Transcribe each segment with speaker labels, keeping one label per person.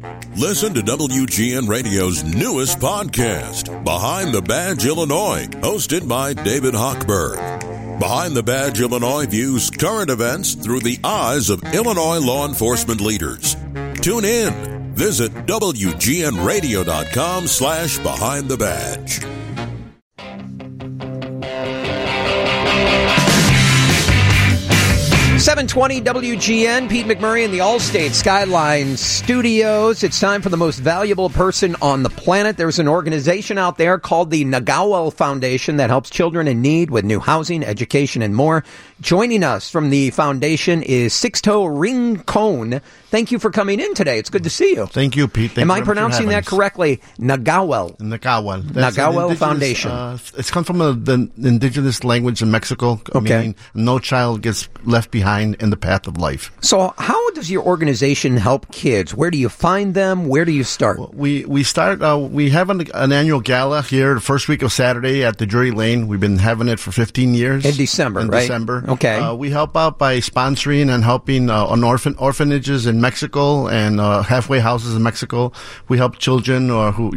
Speaker 1: Listen to WGN Radio's newest podcast, Behind the Badge Illinois, hosted by David Hochberg. Behind the Badge Illinois views current events through the eyes of Illinois law enforcement leaders. Tune in. Visit WGNRadio.com/Behind the Badge.
Speaker 2: 720 WGN, Pete McMurray in the Allstate Skyline Studios. It's time for the most valuable person on the planet. There's an organization out there called the Nagawal Foundation that helps children in need with new housing, education, and more. Joining us from the foundation is Sixto Rincon. Thank you for coming in today. It's good to see you.
Speaker 3: Thank you, Pete.
Speaker 2: Am I pronouncing that correctly? Nagawal.
Speaker 3: Nagawal.
Speaker 2: Nagawal Foundation.
Speaker 3: It's come from the indigenous language in Mexico, meaning no child gets left behind in the path of life.
Speaker 2: So how does your organization help kids? Where do you find them? Where do you start?
Speaker 3: Well, we start, we have an annual gala here the first week of Saturday at the Drury Lane. We've been having it for 15 years.
Speaker 2: In December, right?
Speaker 3: December.
Speaker 2: Okay.
Speaker 3: We help out by sponsoring and helping on orphanages in Mexico and halfway houses in Mexico. We help children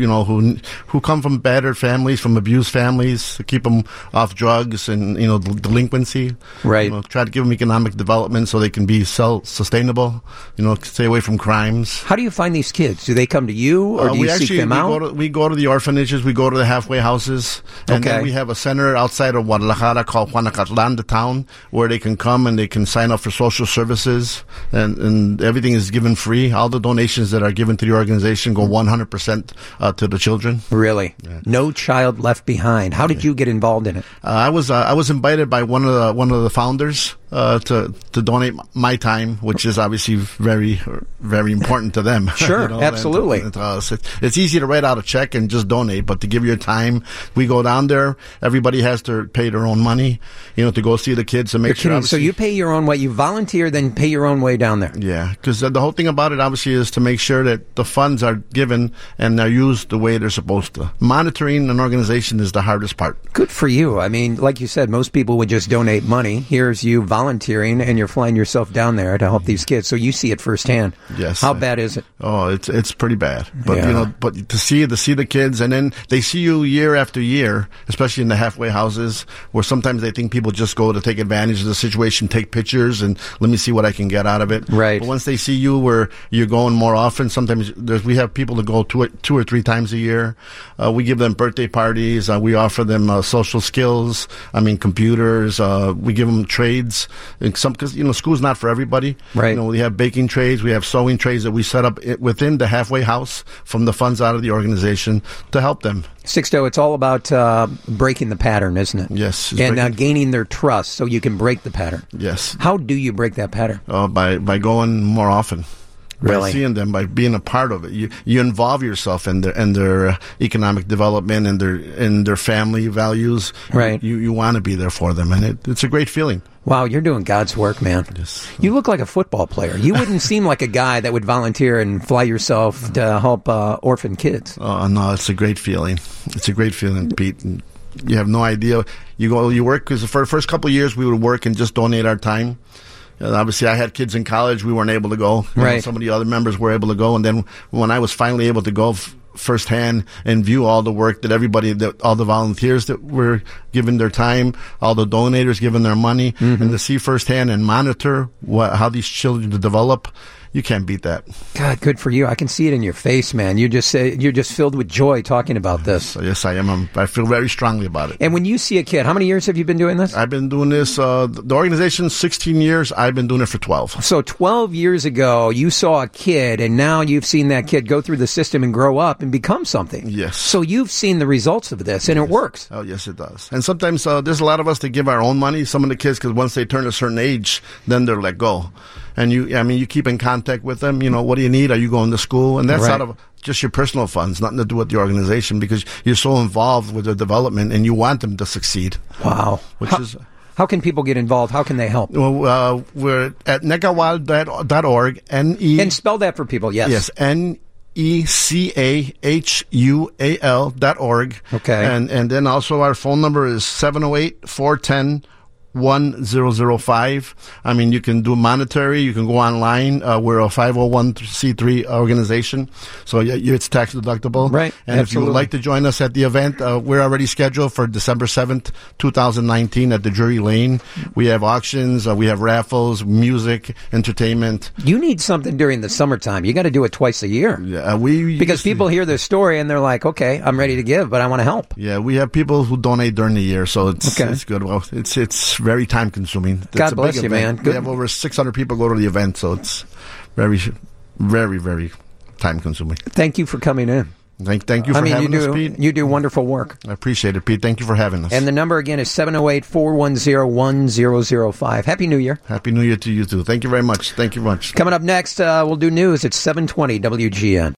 Speaker 3: who come from battered families, from abused families, to keep them off drugs and delinquency.
Speaker 2: Right.
Speaker 3: Try to give them economic development so they can be self-sustainable. Stay away from crimes.
Speaker 2: How do you find these kids? Do they come to you, or do you seek them out?
Speaker 3: We go to the orphanages. We go to the halfway houses, and then we have a center outside of Guadalajara called Juanacatlan, the town, where they can come and they can sign up for social services, and everything is given free. All the donations that are given to the organization go 100% to the children.
Speaker 2: Really? Yeah. No child left behind. How did you get involved in it?
Speaker 3: I was invited by one of the founders to donate my time, which is obviously very, very important to them.
Speaker 2: Sure, absolutely.
Speaker 3: It's easy to write out a check and just donate, but to give your time, we go down there. Everybody has to pay their own money, to go see the kids and make sure.
Speaker 2: So you pay your own way. You volunteer, then pay your own way down there.
Speaker 3: Yeah, because the whole thing about it, obviously, is to make sure that the funds are given and they're used the way they're supposed to. Monitoring an organization is the hardest part.
Speaker 2: Good for you. I mean, like you said, most people would just donate money. Here's you volunteering, and you're flying yourself down there to help these kids. So you see it firsthand.
Speaker 3: Yes.
Speaker 2: How bad is it?
Speaker 3: Oh, it's pretty bad. But but to see the kids, and then they see you year after year, especially in the halfway houses, where sometimes they think people just go to take advantage of the situation, take pictures, and let me see what I can get out of it.
Speaker 2: Right.
Speaker 3: But once they see you where you're going more often, sometimes we have people that go two or three times a year. We give them birthday parties. We offer them social skills. Computers. We give them trades. Because school's not for everybody.
Speaker 2: Right.
Speaker 3: We have baking trades. We have sewing trades that we set up within the halfway house from the funds out of the organization to help them.
Speaker 2: Sixto, it's all about breaking the pattern, isn't it?
Speaker 3: Yes.
Speaker 2: And gaining their trust so you can break the pattern.
Speaker 3: Yes.
Speaker 2: How do you break that pattern?
Speaker 3: By going more often.
Speaker 2: Really?
Speaker 3: By seeing them, by being a part of it. You involve yourself in their economic development and their family values.
Speaker 2: Right.
Speaker 3: You want to be there for them, and it's a great feeling.
Speaker 2: Wow, you're doing God's work, man.
Speaker 3: Yes.
Speaker 2: You look like a football player. You wouldn't seem like a guy that would volunteer and fly yourself to help orphan kids.
Speaker 3: Oh, no, it's a great feeling. It's a great feeling, Pete. And you have no idea. You work, because for the first couple of years we would work and just donate our time. And obviously, I had kids in college. We weren't able to go.
Speaker 2: Right.
Speaker 3: Some of the other members were able to go. And then when I was finally able to go firsthand and view all the work that all the volunteers that were giving their time, all the donators giving their money, and to see firsthand and monitor how these children develop, you can't beat that.
Speaker 2: God, good for you. I can see it in your face, man. You're just filled with joy talking about this.
Speaker 3: Yes, I am. I feel very strongly about it.
Speaker 2: And when you see a kid, how many years have you been doing this?
Speaker 3: I've been doing this, the organization's 16 years. I've been doing it for 12.
Speaker 2: So 12 years ago, you saw a kid, and now you've seen that kid go through the system and grow up and become something.
Speaker 3: Yes.
Speaker 2: So you've seen the results of this, and it works.
Speaker 3: Oh, yes, it does. And sometimes there's a lot of us that give our own money. Some of the kids, because once they turn a certain age, then they're let go. And you keep in contact with them. What do you need? Are you going to school? And that's out of just your personal funds, nothing to do with the organization, because you're so involved with their development and you want them to succeed.
Speaker 2: Wow. How can people get involved? How can they help?
Speaker 3: Well, we're at negawal.org.
Speaker 2: And spell that for people, yes.
Speaker 3: Yes, NECAHUAL.org.
Speaker 2: Okay.
Speaker 3: And then also our phone number is 708-410 1005. I mean, you can do monetary. You can go online. We're a 501c3 organization, so it's tax deductible.
Speaker 2: Right.
Speaker 3: And
Speaker 2: Absolutely.
Speaker 3: if you would like to join us at the event, we're already scheduled for December 7th, 2019 at the Drury Lane. We have auctions. We have raffles, music, entertainment.
Speaker 2: You need something during the summertime. You got to do it twice a year.
Speaker 3: Yeah,
Speaker 2: because people hear this story and they're like, okay, I'm ready to give, but I want to help.
Speaker 3: Yeah, we have people who donate during the year, so it's good. Well, it's very time consuming.
Speaker 2: God bless you, man.
Speaker 3: We have over 600 people go to the event, so it's very, very, very time consuming.
Speaker 2: Thank you for coming in.
Speaker 3: Thank you for having us, Pete.
Speaker 2: You do wonderful work.
Speaker 3: I appreciate it, Pete. Thank you for having us.
Speaker 2: And the number again is 708-410-1005. Happy New Year.
Speaker 3: Happy New Year to you too. Thank you very much. Thank you much.
Speaker 2: Coming up next, we'll do news at 7:20 WGN.